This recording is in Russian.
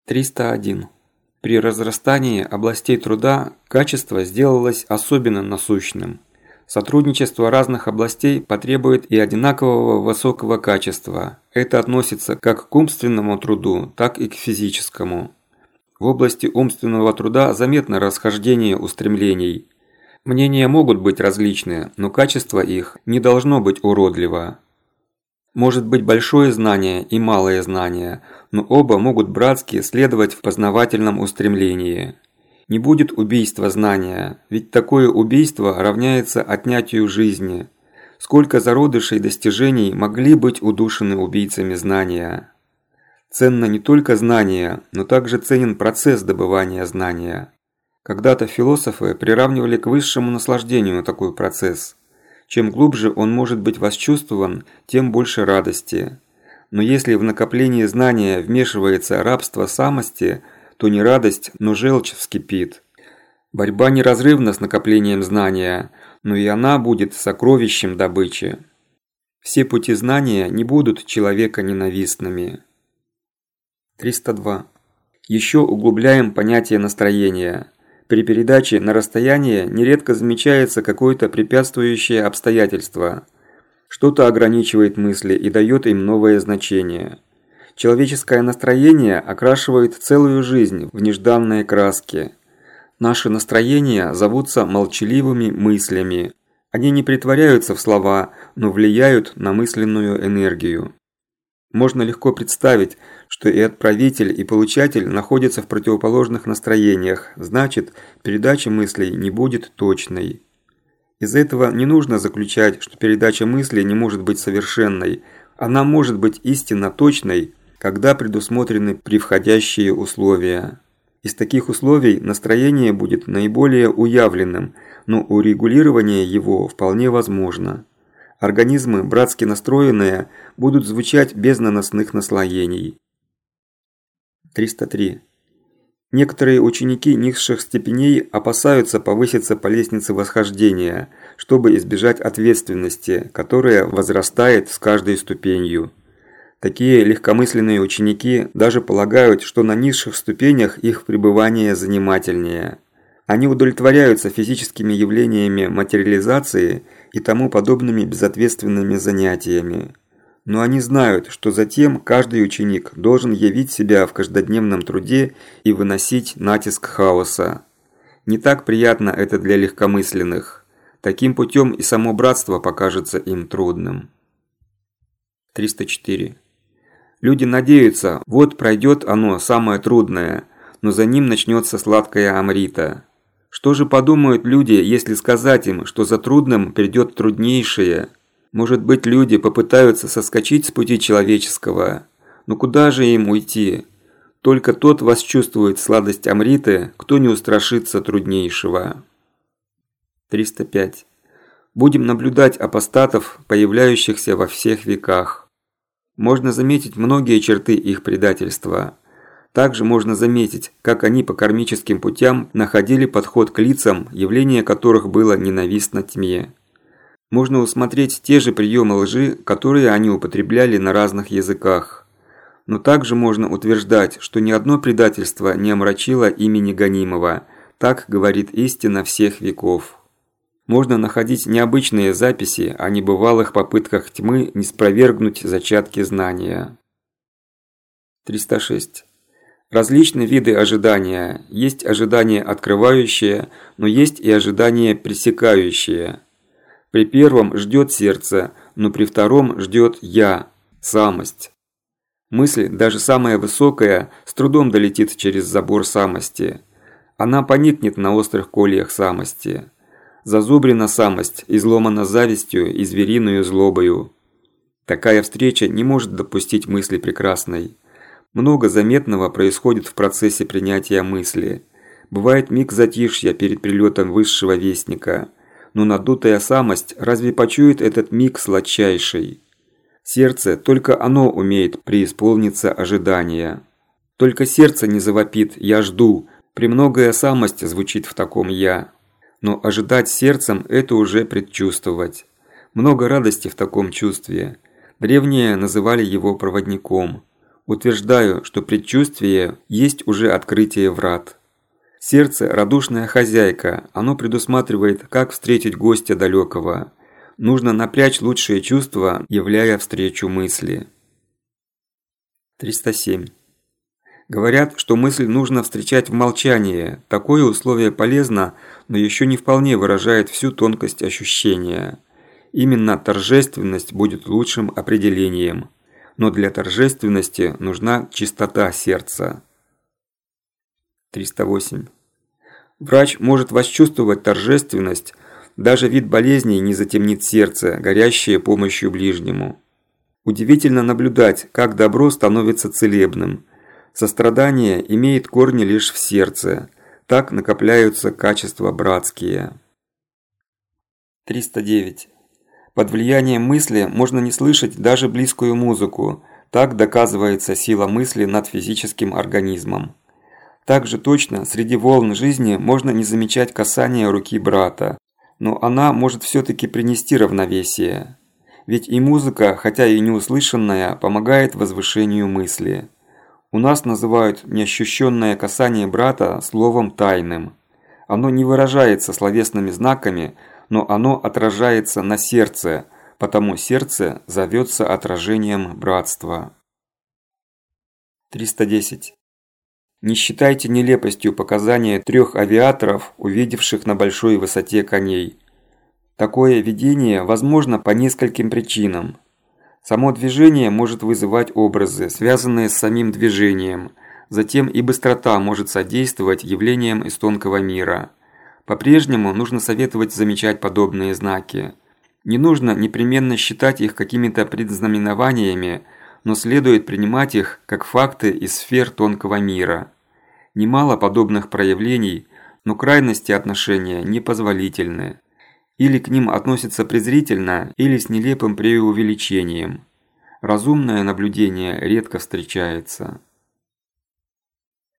301. При разрастании областей труда качество сделалось особенно насущным. Сотрудничество разных областей потребует и одинакового высокого качества. Это относится как к умственному труду, так и к физическому. В области умственного труда заметно расхождение устремлений. Мнения могут быть различные, но качество их не должно быть уродливо. Может быть большое знание и малое знание, но оба могут братски следовать в познавательном устремлении. Не будет убийства знания, ведь такое убийство равняется отнятию жизни. Сколько зародышей достижений могли быть удушены убийцами знания? Ценно не только знание, но также ценен процесс добывания знания. Когда-то философы приравнивали к высшему наслаждению такой процесс. Чем глубже он может быть восчувствован, тем больше радости. Но если в накоплении знания вмешивается рабство самости, то не радость, но желчь вскипит. Борьба неразрывна с накоплением знания, но и она будет сокровищем добычи. Все пути знания не будут человека ненавистными. 302. Еще углубляем понятие настроения. При передаче на расстояние нередко замечается какое-то препятствующее обстоятельство. Что-то ограничивает мысли и дает им новое значение. Человеческое настроение окрашивает целую жизнь в нежданные краски. Наши настроения зовутся молчаливыми мыслями. Они не претворяются в слова, но влияют на мысленную энергию. Можно легко представить, что и отправитель, и получатель находятся в противоположных настроениях, значит, передача мыслей не будет точной. Из этого не нужно заключать, что передача мыслей не может быть совершенной. Она может быть истинно точной, когда предусмотрены превходящие условия. Из таких условий настроение будет наиболее уявленным, но урегулирование его вполне возможно. Организмы, братски настроенные, будут звучать без наносных наслоений. 303. Некоторые ученики низших степеней опасаются повыситься по лестнице восхождения, чтобы избежать ответственности, которая возрастает с каждой ступенью. Такие легкомысленные ученики даже полагают, что на низших ступенях их пребывание занимательнее. Они удовлетворяются физическими явлениями материализации и тому подобными безответственными занятиями. Но они знают, что затем каждый ученик должен явить себя в каждодневном труде и выносить натиск хаоса. Не так приятно это для легкомысленных. Таким путем и само братство покажется им трудным. 304. Люди надеются, вот пройдет оно самое трудное, но за ним начнется сладкая амрита. Что же подумают люди, если сказать им, что за трудным придет труднейшее? Может быть, люди попытаются соскочить с пути человеческого, но куда же им уйти? Только тот восчувствует сладость амриты, кто не устрашится труднейшего. 305. Будем наблюдать апостатов, появляющихся во всех веках. Можно заметить многие черты их предательства. Также можно заметить, как они по кармическим путям находили подход к лицам, явление которых было ненавистно тьме. Можно усмотреть те же приемы лжи, которые они употребляли на разных языках. Но также можно утверждать, что ни одно предательство не омрачило имени гонимого, так говорит истина всех веков. Можно находить необычные записи о небывалых попытках тьмы ниспровергнуть зачатки знания. 306. Различны виды ожидания. Есть ожидание открывающее, но есть и ожидание пресекающее. При первом ждет сердце, но при втором ждет «я», самость. Мысль, даже самая высокая, с трудом долетит через забор самости. Она поникнет на острых кольях самости. Зазубрена самость, изломана завистью и звериную злобою. Такая встреча не может допустить мысли прекрасной. Много заметного происходит в процессе принятия мысли. Бывает миг затишья перед прилетом высшего вестника. Но надутая самость разве почует этот миг сладчайший? Сердце, только оно умеет преисполниться ожидания. Только сердце не завопит «я жду», премногая самость звучит в таком «я». Но ожидать сердцем – это уже предчувствовать. Много радости в таком чувстве. Древние называли его проводником. Утверждаю, что предчувствие есть уже открытие врат. Сердце – радушная хозяйка, оно предусматривает, как встретить гостя далекого. Нужно напрячь лучшие чувства, являя встречу мысли. 307. Говорят, что мысль нужно встречать в молчании. Такое условие полезно, но еще не вполне выражает всю тонкость ощущения. Именно торжественность будет лучшим определением. Но для торжественности нужна чистота сердца. 308. Врач может восчувствовать торжественность, даже вид болезней не затемнит сердце, горящее помощью ближнему. Удивительно наблюдать, как добро становится целебным. Сострадание имеет корни лишь в сердце. Так накопляются качества братские. 309. Под влиянием мысли можно не слышать даже близкую музыку. Так доказывается сила мысли над физическим организмом. Также точно среди волн жизни можно не замечать касания руки брата, но она может все-таки принести равновесие. Ведь и музыка, хотя и неуслышанная, помогает возвышению мысли. У нас называют неощущенное касание брата словом тайным. Оно не выражается словесными знаками, но оно отражается на сердце, потому сердце зовется отражением братства. 310. Не считайте нелепостью показания 3 авиаторов, увидевших на большой высоте коней. Такое видение возможно по нескольким причинам. Само движение может вызывать образы, связанные с самим движением. Затем и быстрота может содействовать явлениям из тонкого мира. По-прежнему нужно советовать замечать подобные знаки. Не нужно непременно считать их какими-то предзнаменованиями, но следует принимать их как факты из сфер тонкого мира. Немало подобных проявлений, но крайности отношения непозволительны. Или к ним относятся презрительно, или с нелепым преувеличением. Разумное наблюдение редко встречается.